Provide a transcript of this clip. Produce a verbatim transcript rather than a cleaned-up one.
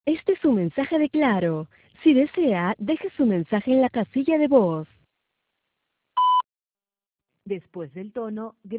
Este es su mensaje de Claro. Si desea, deje su mensaje en la casilla de voz. Después del tono,